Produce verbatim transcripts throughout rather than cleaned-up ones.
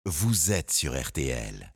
vous êtes sur R T L.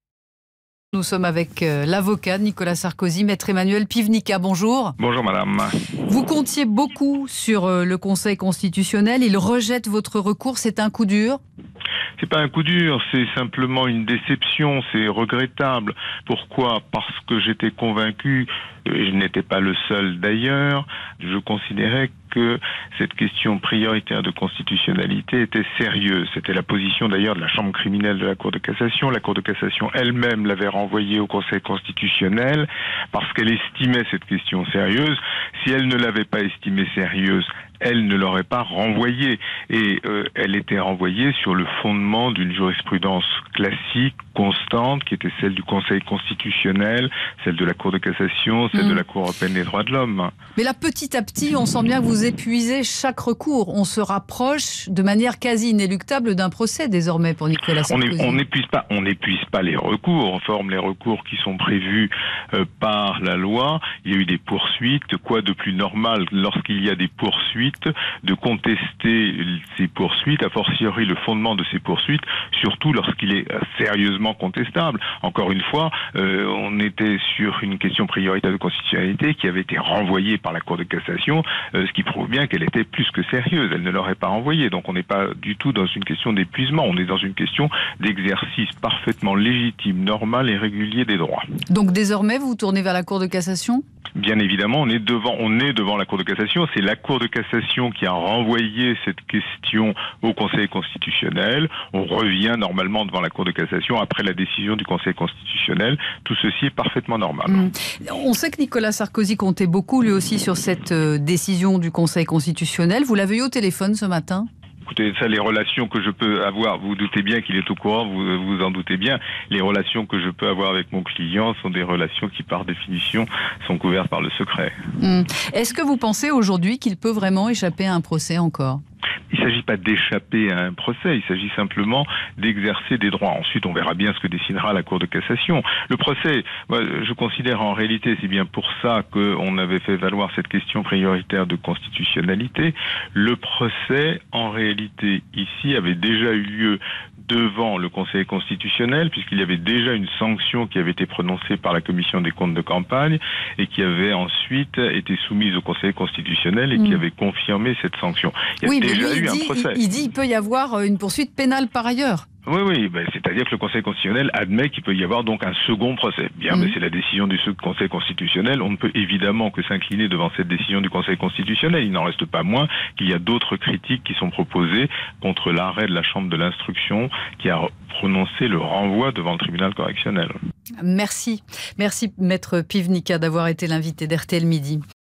Nous sommes avec euh, l'avocat Nicolas Sarkozy, maître Emmanuel Pivnica. Bonjour. Bonjour madame. Vous comptiez beaucoup sur euh, le Conseil constitutionnel. Il rejette votre recours. C'est un coup dur? C'est pas un coup dur, c'est simplement une déception, c'est regrettable. Pourquoi ? Parce que j'étais convaincu, et je n'étais pas le seul d'ailleurs, je considérais que cette question prioritaire de constitutionnalité était sérieuse. C'était la position d'ailleurs de la Chambre criminelle de la Cour de cassation. La Cour de cassation elle-même l'avait renvoyée au Conseil constitutionnel parce qu'elle estimait cette question sérieuse. Si elle ne l'avait pas estimée sérieuse, elle ne l'aurait pas renvoyée. Et euh, elle était renvoyée sur le fondement d'une jurisprudence classique, constante, qui était celle du Conseil constitutionnel, celle de la Cour de cassation, celle mmh. de la Cour européenne des droits de l'homme. Mais là, petit à petit, on sent bien que vous épuisez chaque recours. On se rapproche de manière quasi inéluctable d'un procès désormais pour Nicolas Sarkozy. On n'épuise pas, on n'épuise pas les recours. On forme les recours qui sont prévus euh, par la loi. Il y a eu des poursuites. Quoi de plus normal lorsqu'il y a des poursuites de contester ces poursuites, a fortiori le fondement de ces poursuites, surtout lorsqu'il est sérieusement contestable. Encore une fois, euh, on était sur une question prioritaire de constitutionnalité qui avait été renvoyée par la Cour de cassation, euh, ce qui prouve bien qu'elle était plus que sérieuse. Elle ne l'aurait pas renvoyée. Donc on n'est pas du tout dans une question d'épuisement, on est dans une question d'exercice parfaitement légitime, normal et régulier des droits. Donc désormais, vous vous tournez vers la Cour de cassation ? Bien évidemment, on est devant, on est devant la Cour de cassation. C'est la Cour de cassation qui a renvoyé cette question au Conseil constitutionnel. On revient normalement devant la Cour de cassation après la décision du Conseil constitutionnel. Tout ceci est parfaitement normal. Mmh. On sait que Nicolas Sarkozy comptait beaucoup lui aussi sur cette euh, décision du Conseil constitutionnel. Vous l'avez eu au téléphone ce matin ? Écoutez, ça, les relations que je peux avoir, vous, vous doutez bien qu'il est au courant, vous vous en doutez bien, les relations que je peux avoir avec mon client sont des relations qui, par définition, sont couvertes par le secret. Mmh. Est-ce que vous pensez aujourd'hui qu'il peut vraiment échapper à un procès encore ? Il ne s'agit pas d'échapper à un procès, il s'agit simplement d'exercer des droits. Ensuite, on verra bien ce que décidera la Cour de cassation. Le procès, je considère en réalité, c'est bien pour ça qu'on avait fait valoir cette question prioritaire de constitutionnalité. Le procès, en réalité, ici, avait déjà eu lieu devant le Conseil constitutionnel, puisqu'il y avait déjà une sanction qui avait été prononcée par la Commission des comptes de campagne et qui avait ensuite été soumise au Conseil constitutionnel et mmh. qui avait confirmé cette sanction. Il y a oui, déjà mais lui, eu il, dit, un procès. Il, il dit qu'il peut y avoir une poursuite pénale par ailleurs. Oui, oui, ben, c'est-à-dire que le Conseil constitutionnel admet qu'il peut y avoir donc un second procès. Bien, mmh. mais c'est la décision du Conseil constitutionnel. On ne peut évidemment que s'incliner devant cette décision du Conseil constitutionnel. Il n'en reste pas moins qu'il y a d'autres critiques qui sont proposées contre l'arrêt de la Chambre de l'instruction qui a prononcé le renvoi devant le tribunal correctionnel. Merci. Merci, maître Pivnica, d'avoir été l'invité d'R T L Midi.